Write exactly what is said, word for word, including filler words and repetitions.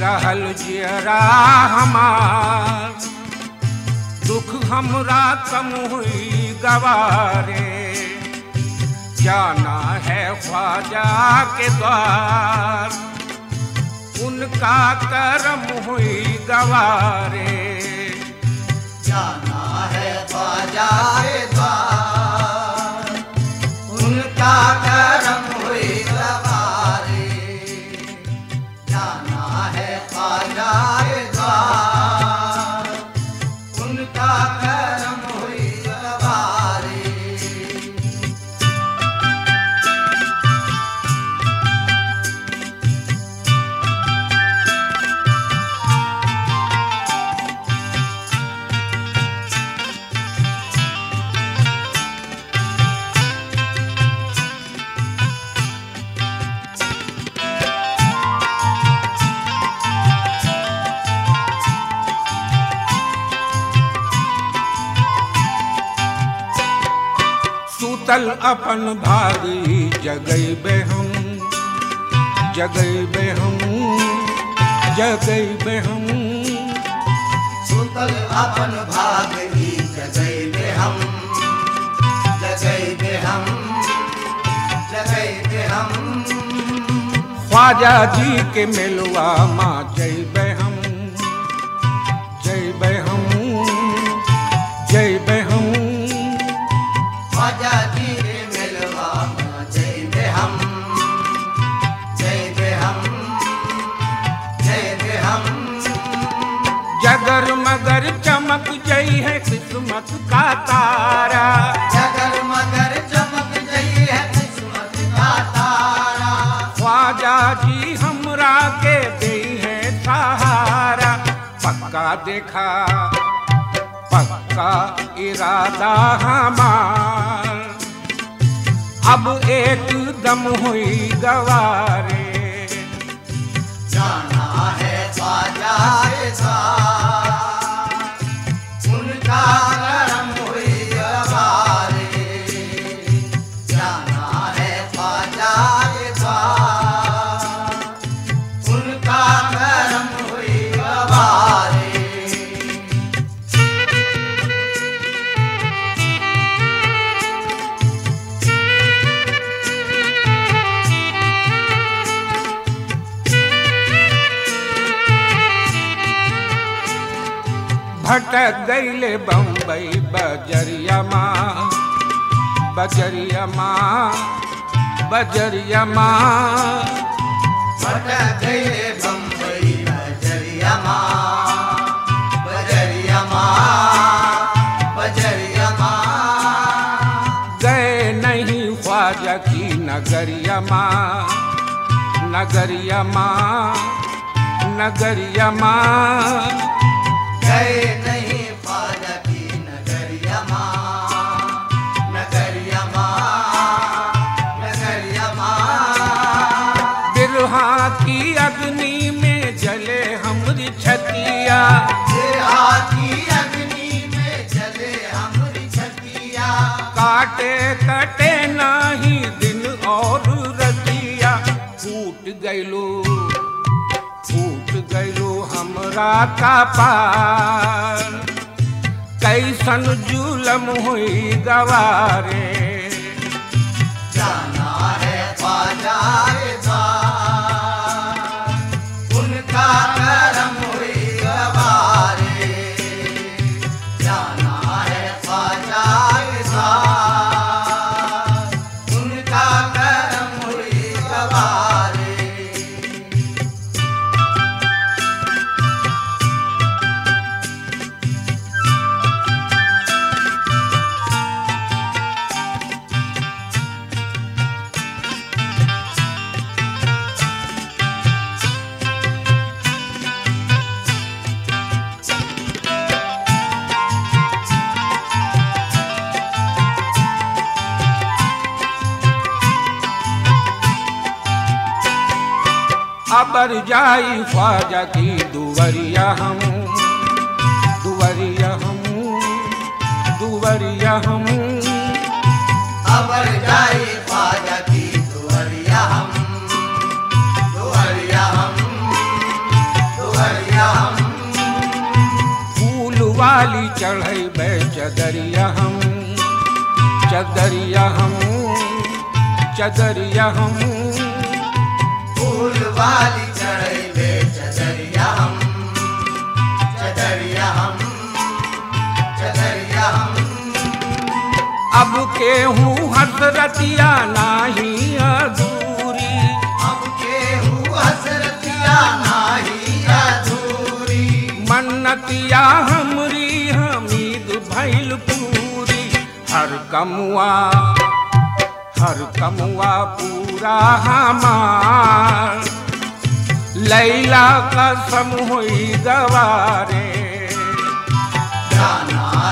रहल जियरा हमार, दुख हमरा कम हुई गवारे, जाना है ख्वाजा के द्वार, उनका करम हुई गवारे, जाना है ख्वाजा के द्वार, उनका करम हुई गवारे, जाना है ख्वाजा के द्वार, उनका करम हुई गवारे। सूतल अपन भागी जगैबे हम, जगैबे हम, जगैबे हम, सूतल अपन भागी जगैबे हम, जगैबे हम, जगैबे हम, ख्वाजा जी के मिलवा माँ जैबे हम, जैबे हम, जैबे हम, ख्वाजा जी के मिलवा माँ जैबे हम, जैबे हम, जैबे हम, जगर मगर चमक जई है किस्मत का तारा, जगर मगर चमक जई है किस्मत का तारा, ख्वाजा जी हमरा के दई है सहारा, पक्का देखा पक्का इरादा हमार, अब एक दम हुई गवारे, जाना है ख्वाजा के द्वार, उनका करम हुई गवारे, जाना है ख्वाजा के द्वार, उनका करम हुई गवारे। भटक गईले बम्बई बजरिया माँ, बजरिया माँ, बजरिया माँ, भटक गए बम्बई बजरिया माँ, बजरिया माँ, बजरिया माँ, गए नहीं ख्वाजा की नगरिया माँ, नगरिया माँ, नगरिया माँ, गए नहीं ख्वाजा की नगरिया माँ, नगरिया माँ, नगरिया माँ, बिरहा की अग्नि में जले हमरी छतिया, बिरहा की अग्नि में जले हमरी छतिया, काटे कटे नाही दिन और रतिया, फूट गईलो फूट गईलो हमरा का पार, कैसन जुलम हुई गवारे, जाना है ख्वाजा के द्वार, उनका करम हुई गवारे, जाना है ख्वाजा के द्वार, उनका करम हुई गवारे। अबर जाई ख्वाजा की दुवरिया हम, दुवरिया हम, दुवरिया हम, अबर जाई ख्वाजा की दुवरिया हम, दुवरिया हम, वाली चढ़ैबे चदरिया हम, चदरिया हम, चदरिया हम। फूल वाली चढ़ैबे चदरिया हम, चदरिया हम, चदरिया हम। अब केहू हसरतिया नाही अधूरी, अब केहू हसरतिया नाही अधूरी। मन्नतिया हमरी हमीद भइल पूरी। हर कमुआ हर कमुआ पूरा हमार, लैला कसम हुई गवारे। जाना